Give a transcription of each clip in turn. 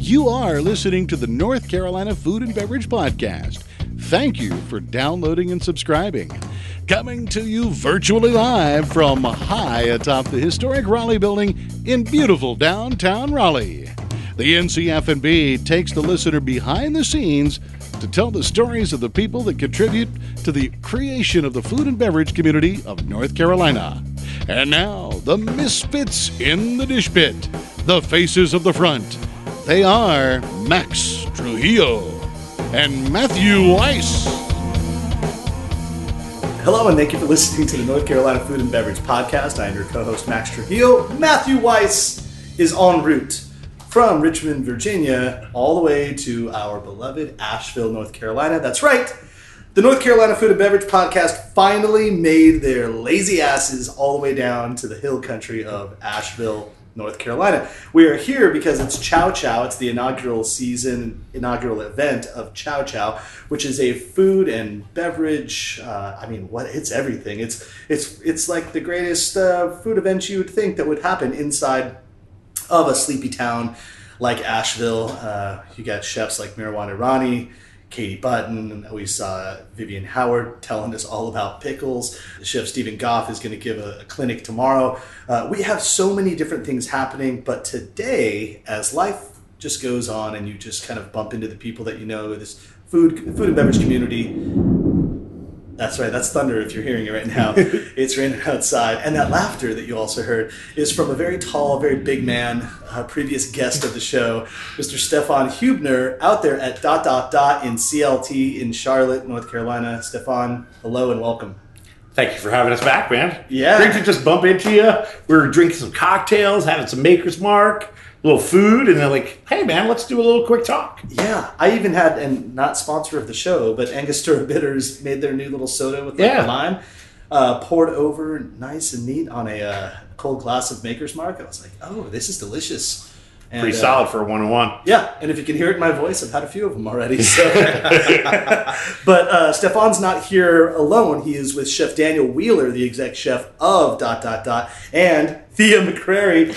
You are listening to the North Carolina Food and Beverage Podcast. Thank you for downloading and subscribing. Coming to you virtually live from high atop the historic Raleigh building in beautiful downtown Raleigh. The NCF&B takes the listener behind the scenes to tell the stories of the people that contribute to the creation of the food and beverage community of North Carolina. And now, the misfits in the dish pit, the faces of the front. They are Max Trujillo and Matthew Weiss. Hello, and thank you for listening to the North Carolina Food and Beverage Podcast. I am your co-host, Max Trujillo. Matthew Weiss is en route from Richmond, Virginia, all the way to our beloved Asheville, North Carolina. That's right. The North Carolina Food and Beverage Podcast finally made their lazy asses all the way down to the hill country of Asheville, North Carolina. We are here because it's Chow Chow. It's the inaugural event of Chow Chow, which is a food and beverage. It's everything. It's like the greatest food event you would think that would happen inside of a sleepy town like Asheville. You got chefs like Mirwan Irani, Katie Button. We saw Vivian Howard telling us all about pickles. Chef Stephen Goff is going to give a clinic tomorrow. We have so many different things happening, but today, as life just goes on and you just kind of bump into the people that you know, this food and beverage community. That's right, that's thunder if you're hearing it right now. It's raining outside. And that laughter that you also heard is from a very tall, very big man, previous guest of the show, Mr. Stefan Hubner, out there at ... in CLT in Charlotte, North Carolina. Stefan, hello and welcome. Thank you for having us back, man. Yeah. Great to just bump into you. We were drinking some cocktails, having some Maker's Mark, a little food, and they're like, hey, man, let's do a little quick talk. Yeah. I even had, and not sponsor of the show, but Angostura Bitters made their new little soda with lime, poured over nice and neat on a cold glass of Maker's Mark. I was like, oh, this is delicious. And, pretty solid for a one-on-one. Yeah, and if you can hear it in my voice, I've had a few of them already. So. But Stefan's not here alone. He is with Chef Daniel Wheeler, the exec chef of ... and Thea McCrary.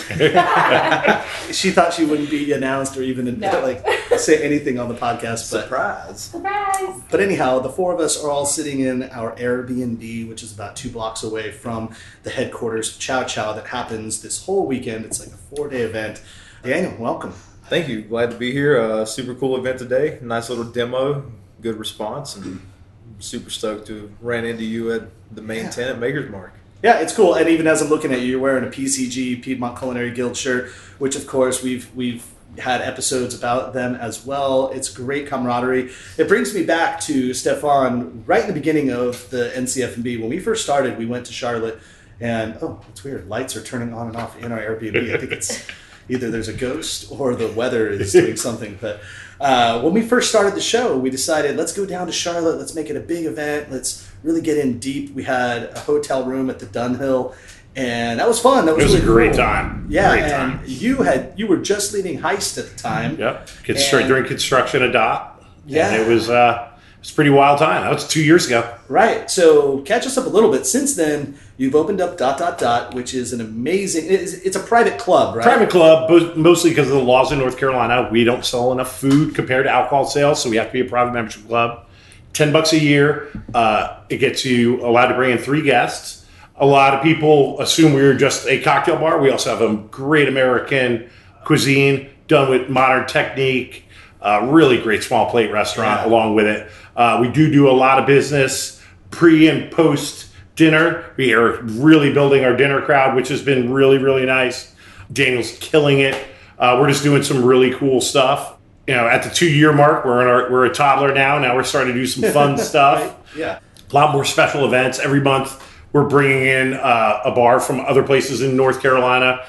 She thought she wouldn't be announced or even say anything on the podcast. Surprise. But anyhow, the four of us are all sitting in our Airbnb, which is about 2 blocks away from the headquarters of Chow Chow that happens this whole weekend. It's like a 4-day event. Daniel, welcome. Thank you. Glad to be here. Super cool event today. Nice little demo. Good response. And super stoked to have ran into you at the main tent at Maker's Mark. Yeah, it's cool. And even as I'm looking at you, you're wearing a PCG, Piedmont Culinary Guild shirt, which of course we've had episodes about them as well. It's great camaraderie. It brings me back to Stefan right in the beginning of the NCF&B. When we first started, we went to Charlotte and, it's weird. Lights are turning on and off in our Airbnb. I think it's either there's a ghost or the weather is doing something. But when we first started the show, we decided, let's go down to Charlotte. Let's make it a big event. Let's really get in deep. We had a hotel room at the Dunhill, and that was fun. That was It was really a great cool. time. Yeah, great and time. you were just leading Heist at the time. Yep. During construction of DOT. Yeah. And it was a pretty wild time. That was 2 years ago. Right. So catch us up a little bit. Since then, you've opened up ... which is an amazing. It's a private club, right? Private club, mostly because of the laws in North Carolina. We don't sell enough food compared to alcohol sales, so we have to be a private membership club. $10 a year. It gets you allowed to bring in 3 guests. A lot of people assume we're just a cocktail bar. We also have a great American cuisine done with modern technique. Really great small plate restaurant along with it. We do a lot of business pre and post dinner. We are really building our dinner crowd, which has been really, really nice. Daniel's killing it. We're just doing some really cool stuff. At the 2-year mark, we're a toddler now. Now we're starting to do some fun stuff. Right? Yeah. A lot more special events every month. We're bringing in a bar from other places in North Carolina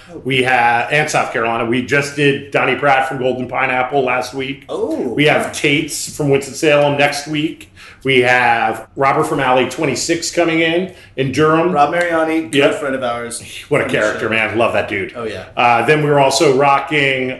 and South Carolina. We just did Donnie Pratt from Golden Pineapple last week. Oh. We have Tate's from Winston-Salem next week. We have Robert from Alley 26 coming in Durham. Rob Mariani, good friend of ours. What a character, man. Love that dude. Oh, yeah. Then we're also rocking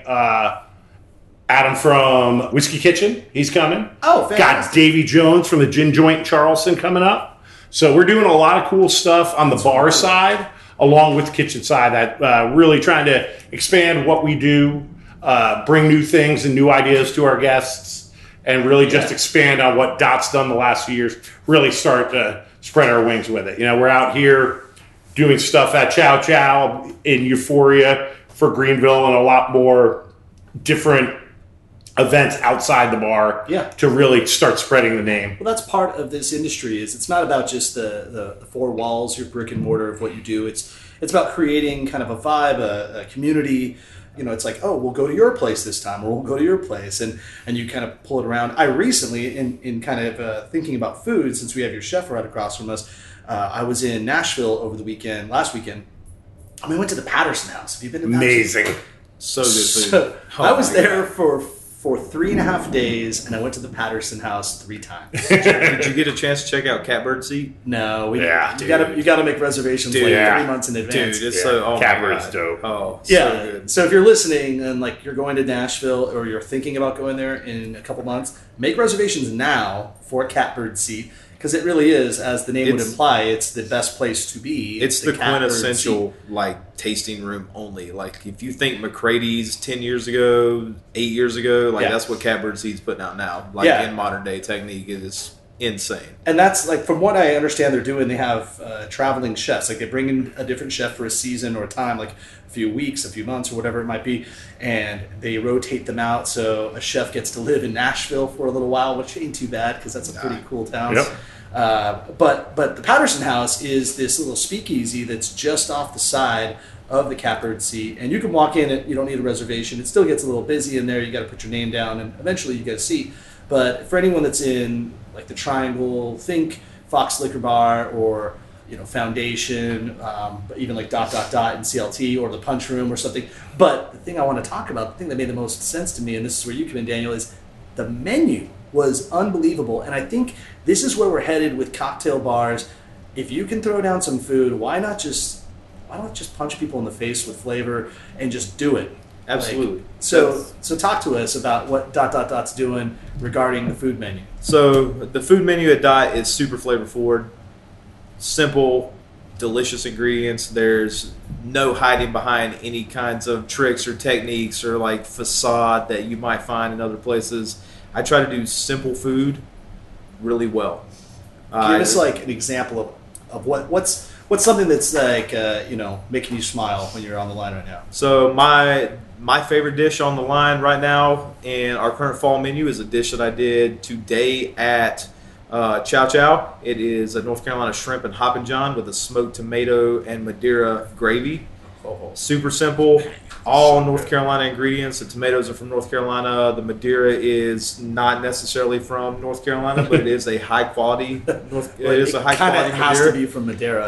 Adam from Whiskey Kitchen. He's coming. Oh, fantastic. Got Davy Jones from the Gin Joint in Charleston coming up. So we're doing a lot of cool stuff on the bar side, along with the kitchen side, that really trying to expand what we do bring new things and new ideas to our guests, and really just expand on what Dot's done the last few years. Really start to spread our wings with it. We're out here doing stuff at Chow Chow in Euphoria for Greenville, and a lot more different events outside the bar to really start spreading the name. Well, that's part of this industry. Is it's not about just the four walls, your brick and mortar of what you do. It's about creating kind of a vibe, a community. It's like, oh, we'll go to your place this time, or we'll go to your place, and you kind of pull it around. I recently, in kind of thinking about food, since we have your chef right across from us, I was in Nashville over the weekend, last weekend. We went to the Patterson House. Have you been to that? Amazing. So good food. So, I was there for 3.5 days, and I went to the Patterson House 3 times. Did you get a chance to check out Catbird Seat? No, you gotta make reservations 3 months in advance. Dude, it's so Catbird's dope. Oh, yeah. so good. So if you're listening and like you're going to Nashville or you're thinking about going there in a couple months, make reservations now for Catbird Seat, because it really is, as the name would imply, it's the best place to be. It's the quintessential tasting room only. Like if you think McCrady's 10 years ago, 8 years ago, that's what Catbird Seat's putting out now. In modern day technique, it is insane. And that's from what I understand they're doing, they have traveling chefs. They bring in a different chef for a season or a time, a few weeks, a few months, or whatever it might be, and they rotate them out. So a chef gets to live in Nashville for a little while, which ain't too bad because that's a pretty cool town. Yep. But the Patterson House is this little speakeasy that's just off the side of the Catbird Seat, and you can walk in it. You don't need a reservation. It still gets a little busy in there. You got to put your name down, and eventually you get a seat. But for anyone that's in the Triangle, think Fox Liquor Bar or Foundation, but even Dot in CLT or the Punch Room or something. But the thing I want to talk about, the thing that made the most sense to me, and this is where you come in, Daniel, is the menu was unbelievable. And I think this is where we're headed with cocktail bars. If you can throw down some food, why not just punch people in the face with flavor and just do it? Absolutely. So talk to us about what Dot's doing regarding the food menu. So the food menu at Dot is super flavor forward, simple, delicious ingredients. There's no hiding behind any kinds of tricks or techniques or facade that you might find in other places. I try to do simple food really well. Give us an example of what's something that's making you smile when you're on the line right now. So my favorite dish on the line right now in our current fall menu is a dish that I did today at Chow Chow. It is a North Carolina shrimp and Hoppin' John with a smoked tomato and Madeira gravy. Super simple. All North Carolina ingredients. The tomatoes are from North Carolina. The Madeira is not necessarily from North Carolina, but it is a high quality. It is a high quality Madeira. Has to be from Madeira.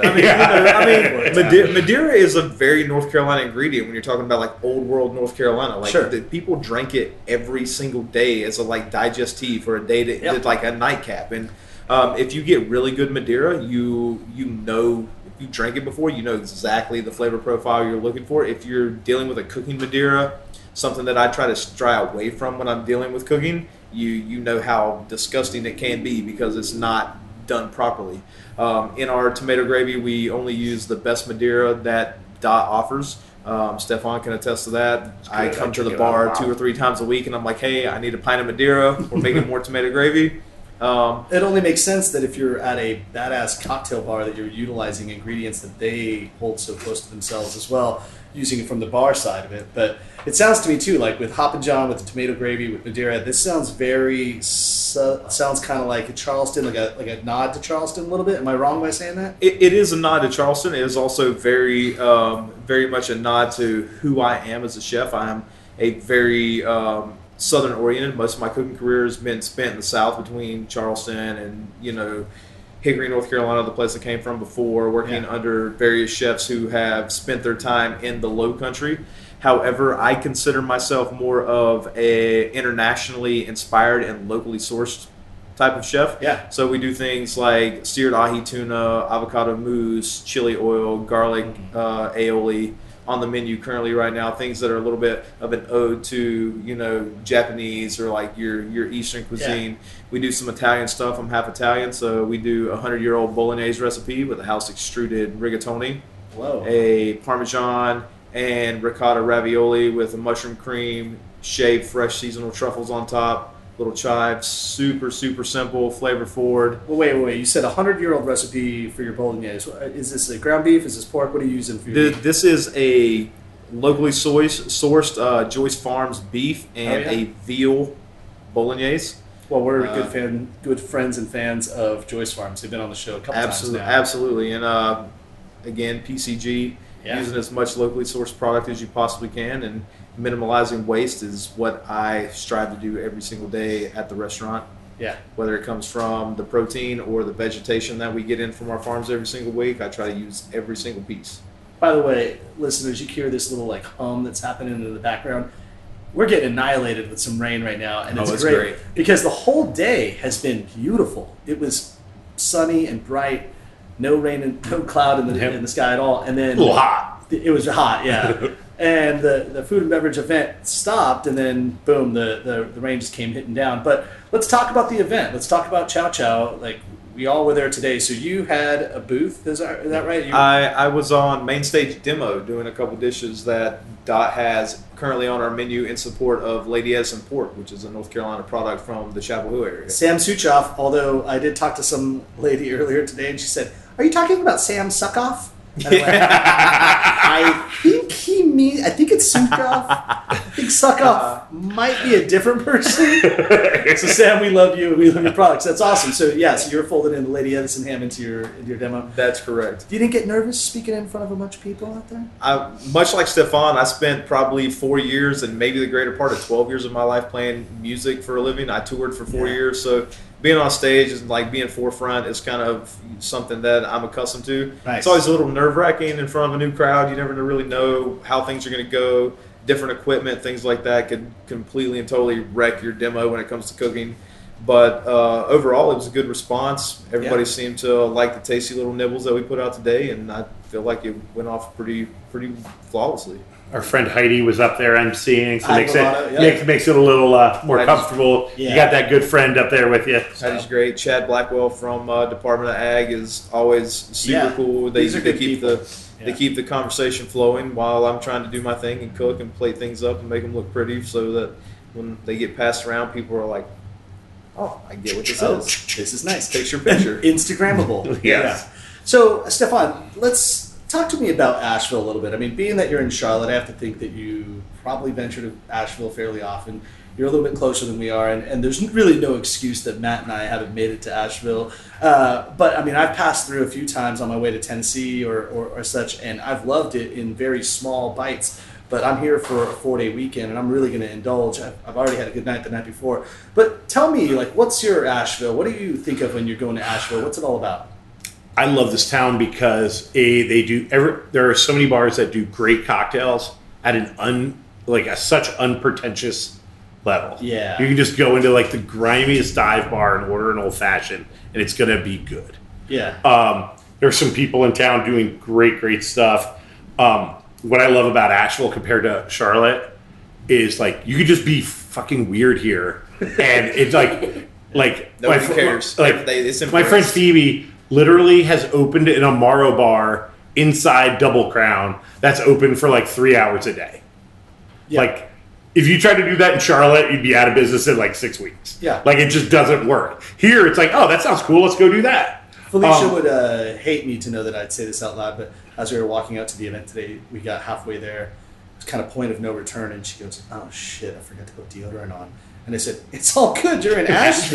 Madeira is a very North Carolina ingredient when you're talking about old world North Carolina. Sure. People drank it every single day as a digestive or a day to a nightcap. And if you get really good Madeira, you know. You drank it before, you know exactly the flavor profile you're looking for. If you're dealing with a cooking Madeira, something that I try to stray away from when I'm dealing with cooking, you know how disgusting it can be because it's not done properly. In our tomato gravy, we only use the best Madeira that Dot offers. Stefan can attest to that. I come to the bar 2 or 3 times a week and I'm like, hey, I need a pint of Madeira. We're making more tomato gravy. It only makes sense that if you're at a badass cocktail bar that you're utilizing ingredients that they hold so close to themselves as well, using it from the bar side of it. But it sounds to me too, with Hoppin' John, with the tomato gravy, with Madeira, this sounds sounds kind of like a Charleston, like a nod to Charleston a little bit. Am I wrong by saying that? It is a nod to Charleston. It is also very much a nod to who I am as a chef. I am a very Southern oriented. Most of my cooking career has been spent in the South between Charleston and Hickory, North Carolina, the place I came from before, working under various chefs who have spent their time in the Low Country. However, I consider myself more of a internationally inspired and locally sourced type of chef. Yeah. So we do things like seared ahi tuna, avocado mousse, chili oil, garlic aioli on the menu currently right now, things that are a little bit of an ode to, Japanese or your Eastern cuisine. Yeah. We do some Italian stuff. I'm half Italian, so we do a 100-year-old bolognese recipe with a house extruded rigatoni. Whoa. A Parmesan and ricotta ravioli with a mushroom cream, shaved fresh seasonal truffles on top, little chives, super, super simple, flavor forward. Well, wait. You said 100-year-old recipe for your bolognese. Is this a ground beef? Is this pork? What are you using for your beef? This is a locally sourced Joyce Farms beef and a veal bolognese. Well, we're good friends and fans of Joyce Farms. They've been on the show a couple times now. Absolutely. And again, PCG, using as much locally sourced product as you possibly can, and minimalizing waste is what I strive to do every single day at the restaurant. Yeah. Whether it comes from the protein or the vegetation that we get in from our farms every single week, I try to use every single piece. By the way, listeners, you hear this little hum that's happening in the background. We're getting annihilated with some rain right now, and it's great because the whole day has been beautiful. It was sunny and bright, no rain and no cloud in the sky at all, and then a little hot. It was hot, yeah. And the food and beverage event stopped, and then boom, the rain just came hitting down. But let's talk about the event. Let's talk about Chow Chow. We all were there today. So you had a booth, is that right? I was on main stage demo doing a couple dishes that Dot has currently on our menu in support of Lady Edison Pork, which is a North Carolina product from the Chapel Hill area. Sam Suchoff, although I did talk to some lady earlier today, and she said, "Are you talking about Sam Suckoff?" I think it's Suchoff. I think Suckoff might be a different person. So Sam, we love you. We love your products. That's awesome. So so you're folding in the Lady Edison ham into your demo. That's correct. You didn't get nervous speaking in front of a bunch of people out there? Much like Stefan, I spent probably 4 years and maybe the greater part of 12 years of my life playing music for a living. I toured for 4 years, so being on stage and being forefront is kind of something that I'm accustomed to. Nice. It's always a little nerve-wracking in front of a new crowd. You never really know how things are going to go. Different equipment, things like that could completely and totally wreck your demo when it comes to cooking. But overall, it was a good response. Everybody seemed to like the tasty little nibbles that we put out today, and I feel like it went off pretty flawlessly. Our friend Heidi was up there emceeing, so makes it a little more comfortable. Yeah. You got that good friend up there with you. Heidi's great. Chad Blackwell from Department of Ag is always super cool. They keep the conversation flowing while I'm trying to do my thing and cook and plate things up and make them look pretty, so that when they get passed around, people are like, "Oh, I get what this is. This is nice. Picture. Instagrammable." Yes. So, Stefan, let's talk to me about Asheville a little bit. I mean, being that you're in Charlotte, I have to think that you probably venture to Asheville fairly often. You're a little bit closer than we are, and there's really no excuse that Matt and I haven't made it to Asheville. But, I mean, I've passed through a few times on my way to Tennessee or such, and I've loved it in very small bites. But I'm here for a 4-day weekend, and I'm really going to indulge. I've already had a good night the night before. But tell me, what's your Asheville? What do you think of when you're going to Asheville? What's it all about? I love this town because there are so many bars that do great cocktails at such unpretentious level. Yeah. You can just go into the grimiest dive bar and order an old fashioned, and it's going to be good. Yeah. There's some people in town doing great stuff. What I love about Asheville compared to Charlotte is you could just be fucking weird here, and it's nobody cares. My friend Phoebe literally has opened an Amaro bar inside Double Crown that's open for 3 hours a day. Yeah. If you tried to do that in Charlotte, you'd be out of business in 6 weeks. Yeah. It just doesn't work. Here, it's oh, that sounds cool. Let's go do that. Felicia would hate me to know that I'd say this out loud, but as we were walking out to the event today, we got halfway there. It was kind of point of no return, and she goes, "Oh, shit, I forgot to put deodorant on." And I said, "It's all good. You're in Asheville."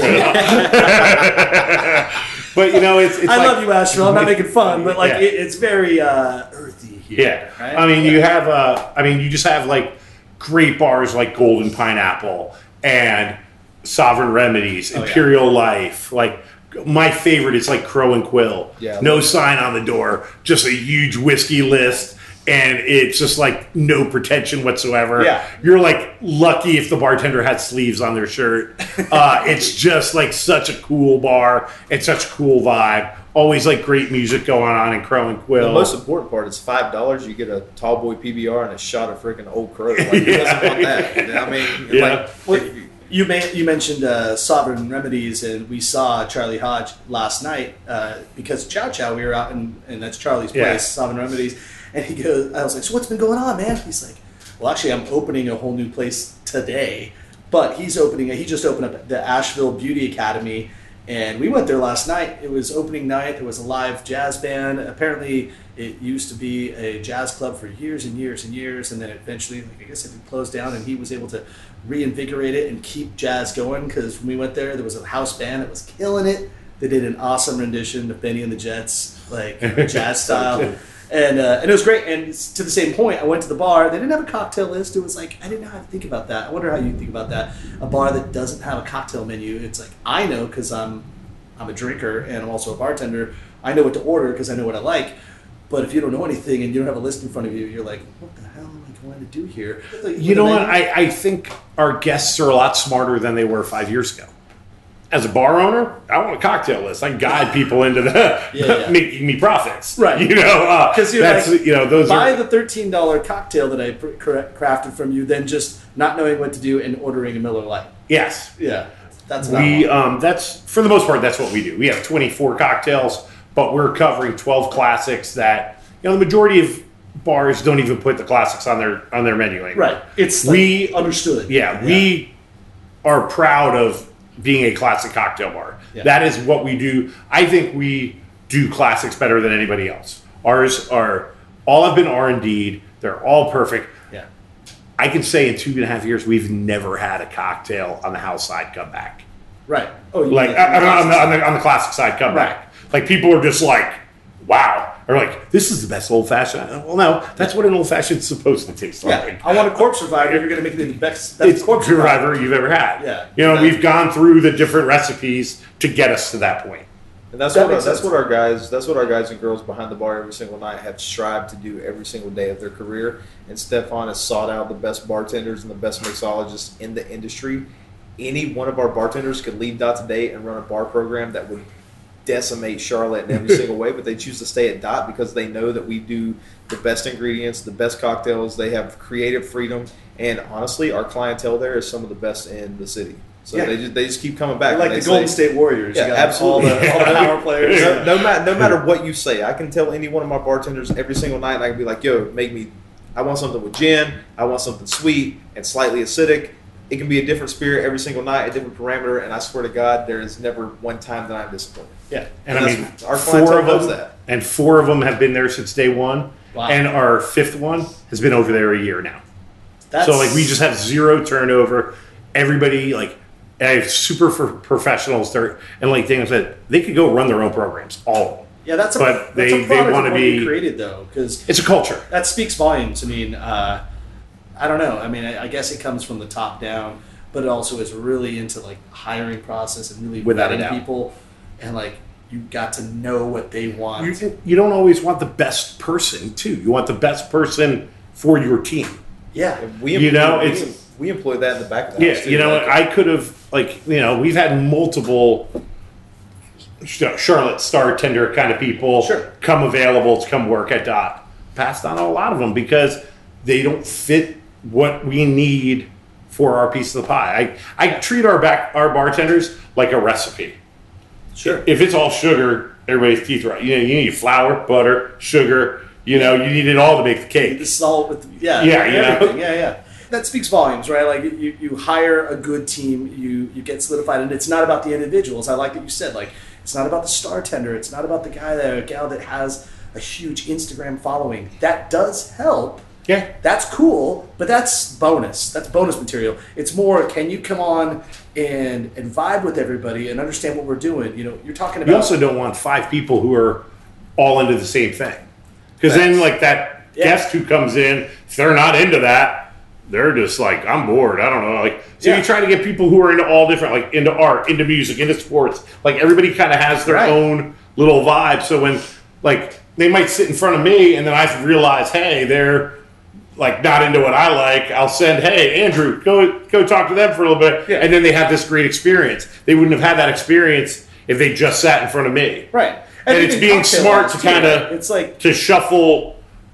But, it's I love you, Asheville. I'm not making fun, but it's very earthy here. Yeah. Right? I mean, you just have great bars like Golden Pineapple and Sovereign Remedies, Imperial Life. My favorite is Crow and Quill. Yeah, no sign on the door, just a huge whiskey list, and it's just no pretension whatsoever. Yeah. You're lucky if the bartender had sleeves on their shirt. It's just such a cool bar and such a cool vibe. Always great music going on in Crow and Quill. The most important part is $5. You get a tall boy PBR and a shot of freaking Old Crow. Who doesn't want that? I mean, You mentioned Sovereign Remedies, and we saw Charlie Hodge last night because Chow Chow. We were out and that's Charlie's place, Sovereign Remedies, and he goes. I was like, "So what's been going on, man?" He's like, "Well, actually, I'm opening a whole new place today. But he just opened up the Asheville Beauty Academy, and we went there last night. It was opening night. There was a live jazz band. Apparently, it used to be a jazz club for years and years and years, and then eventually, I guess it closed down, and he was able to reinvigorate it and keep jazz going, because when we went there was a house band that was killing it. They did an awesome rendition of Benny and the Jets, like jazz style. And it was great. And to the same point, I went to the bar. They didn't have a cocktail list. It was like, I didn't know how to think about that. I wonder how you think about that. A bar that doesn't have a cocktail menu. It's like, I know because I'm a drinker and I'm also a bartender. I know what to order because I know what I like. But if you don't know anything and you don't have a list in front of you, you're like, what the hell am I going to do here? You know what? I think our guests are a lot smarter than they were 5 years ago. As a bar owner, I want a cocktail list. I can guide people into making me profits, right? Because those buy the $13 cocktail that I crafted from you, then just not knowing what to do and ordering a Miller Lite. Yes, yeah, that's that's for the most part. That's what we do. We have 24 cocktails, but we're covering 12 classics that the majority of bars don't even put the classics on their menu anymore. Right. It's understood. Yeah, we are proud of being a classic cocktail bar. Yeah. That is what we do. I think we do classics better than anybody else. Ours are all have been R&D'd. They're all perfect. Yeah. I can say in 2.5 years we've never had a cocktail on the house side come back. Right. Oh, like on the classic side come back. Like people are just like, wow. Or like, this is the best old fashioned. Well, no, that's what an old fashioned is supposed to taste like. Yeah. I want a corpse reviver. You're going to make it the best corpse reviver you've ever had. Yeah. We've gone through the different recipes to get us to that point. And that's what our guys and girls behind the bar every single night have strived to do every single day of their career. And Stefan has sought out the best bartenders and the best mixologists in the industry. Any one of our bartenders could leave Dot today and run a bar program that would decimate Charlotte in every single way, but they choose to stay at Dot because they know that we do the best ingredients, the best cocktails. They have creative freedom, and honestly, our clientele there is some of the best in the city. So they just keep coming back. They're like the Golden State Warriors. Yeah, you got absolutely. All the power players. No matter what you say, I can tell any one of my bartenders every single night, and I can be like, "Yo, I want something with gin. I want something sweet and slightly acidic." It can be a different spirit every single night, a different parameter, and I swear to God, there is never one time that I'm disappointed. Yeah, and I mean, our clientele knows that. And 4 of them have been there since day one, wow. And our 5th one has been over there a year now. So we just have 0 turnover. Everybody I have super professionals there, and like Daniel said, they could go run their own programs, all of them. Yeah, that's a product they want to be created though, because it's a culture that speaks volumes. I mean, I don't know. I mean, I guess it comes from the top down, but it also is really into hiring process and really vetting people, and you got to know what they want. You don't always want the best person too. You want the best person for your team. Yeah, we employ that in the back of the house. Yeah, I could have we've had multiple Charlotte star tender kind of people come available to come work at Dot. Passed on a lot of them because they don't fit what we need for our piece of the pie. I treat our bartenders like a recipe. Sure. If it's all sugar, everybody's teeth right. You need flour, butter, sugar. You need it all to make the cake. The salt with everything. Yeah. That speaks volumes, right? Like you hire a good team, you get solidified, and it's not about the individuals. I like that you said it's not about the star tender. It's not about the guy or gal that has a huge Instagram following. That does help. Yeah. That's cool, but that's bonus. That's bonus material. It's more, can you come on and vibe with everybody and understand what we're doing? You're talking about... You also don't want 5 people who are all into the same thing. Because then, that guest who comes in, if they're not into that, they're just I'm bored. I don't know. You try to get people who are into all different, into art, into music, into sports. Everybody kind of has their own little vibe. So when, they might sit in front of me and then I realize, hey, they're... not into what I like, I'll send, hey, Andrew, go talk to them for a little bit. Yeah. And then they have this great experience. They wouldn't have had that experience if they just sat in front of me. Right. And it's being smart to kind of, to shuffle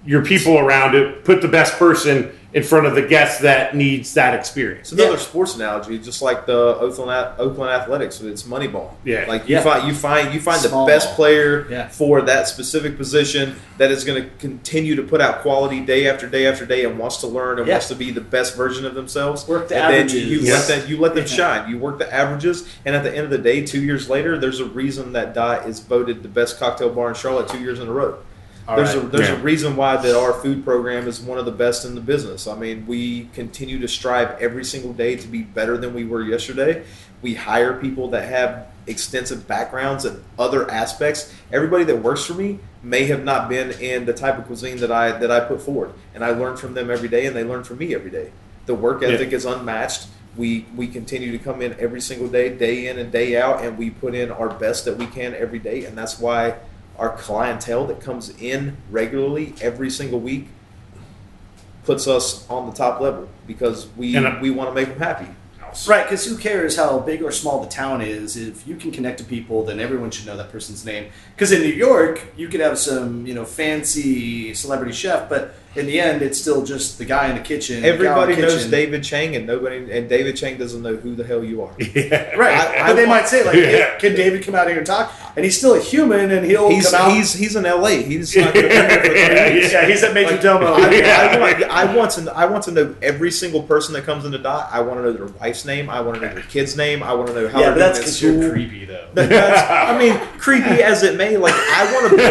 your people around it, put the best person in front of the guest that needs that experience. It's another sports analogy, just like the Oakland Athletics. It's Moneyball. Yeah. Like you find Small the best ball. player Yeah. for that specific position that is going to continue to put out quality day after day after day and wants to learn and Yeah. wants to be the best version of themselves. Work the and averages. then you let them Yeah. shine. You work the averages, and at the end of the day, 2 years later, there's a reason that Dot is voted the best cocktail bar in Charlotte 2 years in a row. There's a reason why that our food program is one of the best in the business. I mean, we continue to strive every single day to be better than we were yesterday. We hire people that have extensive backgrounds in other aspects. Everybody that works for me may have not been in the type of cuisine that I put forward, and I learn from them every day, and they learn from me every day. The work ethic is unmatched. We continue to come in every single day, day in and day out, and we put in our best that we can every day, and that's why our clientele that comes in regularly every single week puts us on the top level because we want to make them happy. Right, because who cares how big or small the town is? If you can connect to people, then everyone should know that person's name. Because in New York, you could have some, fancy celebrity chef, but in the end, it's still just the guy in the kitchen. Everybody the guy in the knows kitchen. David Chang, and David Chang doesn't know who the hell you are. Right, but they might say, like, can David come out here and talk? And he's still a human, and he'll come out. He's in L.A. He's not going to be here for 3 weeks. Yeah, he's at Major Domo. I want to know every single person that comes into Dot. I want to know their wife's name. I want to know their kid's name. I want to know how Yeah, they're but that's doing at because you're school. creepy, though. I mean, creepy as it may, like I want to build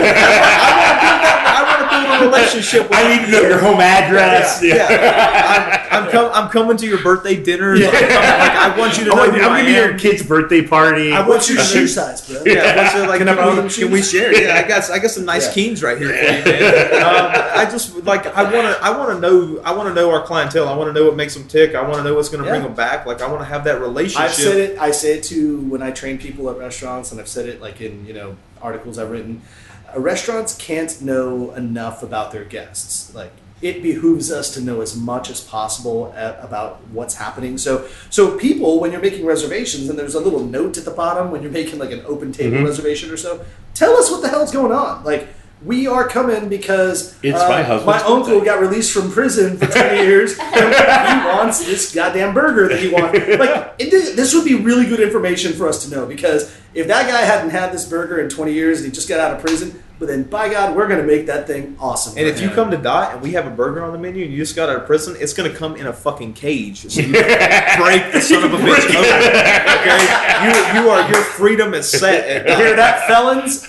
a relationship with I need to know your home address. I'm coming to your birthday dinner. Like, I want you to know I'm who going I to be am. your kid's birthday party. I want What's you your to shoe size, bro? Yeah, so like, Can I borrow them can we shoes? share? Yeah, I got some nice Keens right here for you, man. I just like I want to know our clientele. I want to know what makes them tick. I want to know what's going to bring them back. Like I want to have that relationship. I say it too when I train people at restaurants, and I've said it like in articles I've written. Restaurants can't know enough about their guests. Like it behooves us to know as much as possible about what's happening. So people, when you're making reservations, and there's a little note at the bottom when you're making like an open table reservation or so, tell us what the hell's going on. Like we are coming because It's my husband's my uncle birthday. got released from prison for 20 years, and he wants this goddamn burger that he wants. Like this would be really good information for us to know, because if that guy hadn't had this burger in 20 years and he just got out of prison, but then by God, we're going to make that thing awesome. And if you come to Dot and we have a burger on the menu and you just got out of prison, it's going to come in a fucking cage. So you break the son of a bitch open. Okay? Your freedom is set at Dot. hear that, felons?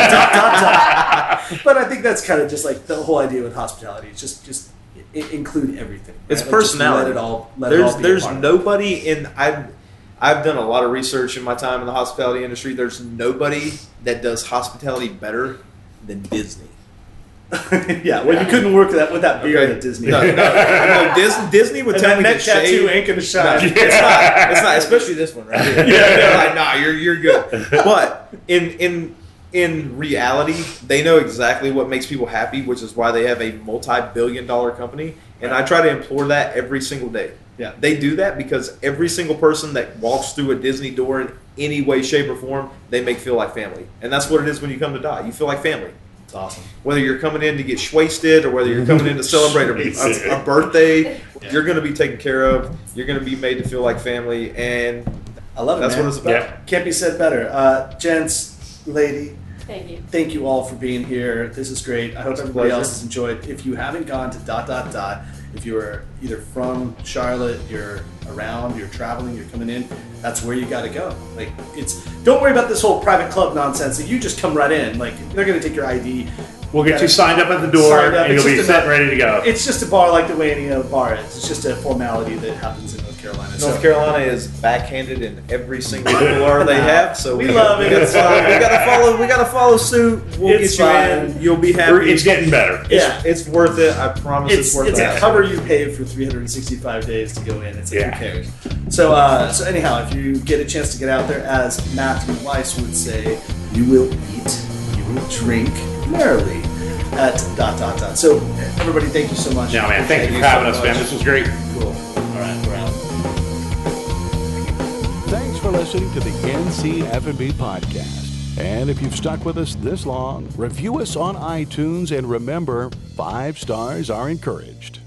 But I think that's kind of just like the whole idea with hospitality. It's just include everything. It's right? Like, just personality. Let it all be a There's part of it. nobody in I've done a lot of research in my time in the hospitality industry. There's nobody that does hospitality better than Disney. Yeah, well, you couldn't work with that beard at Disney. No, Disney would And tell that me neck to tattoo shave. ain't gonna shine. It's not, especially this one right here. They're like, nah, you're good. But in reality, they know exactly what makes people happy, which is why they have a multi-billion-dollar company. And I try to implore that every single day. Yeah. They do that because every single person that walks through a Disney door in any way, shape, or form, they make feel like family. And that's what it is when you come to Dot. You feel like family. It's awesome. Whether you're coming in to get wasted or whether you're coming in to celebrate a birthday, you're going to be taken care of. You're going to be made to feel like family. And I love it, that's man. what it's about. Yeah. Can't be said better. Gents, lady, Thank you. thank you all for being here. This is great. I hope everybody pleasure. else has enjoyed. If you haven't gone to ... if you're either from Charlotte, you're around, you're traveling, you're coming in, that's where you got to go. Like don't worry about this whole private club nonsense. You just come right in. Like they're going to take your ID. We'll get you signed up at the door, Signed up. and It's you'll be just set enough- and ready to go. It's just a bar like the way any other bar is. It's just a formality that happens in North Carolina. North Carolina is backhanded in every single bar they have, so We love it. We gotta follow suit. We'll It's get you in. fine. You'll be happy. It's getting better. Yeah. It's worth it. I promise it's worth it's it. a cover you pay for 365 days to go in. It's like, Yeah. who cares? So anyhow, if you get a chance to get out there, as Matthew Weiss would say, you will eat, you will drink merrily at ... So everybody, thank you so much. Yeah, man. Thank you for so having us, much. man. This was great. Cool. All right, we're out. Thanks for listening to the NC F&B podcast. And if you've stuck with us this long, review us on iTunes, and remember, 5 stars are encouraged.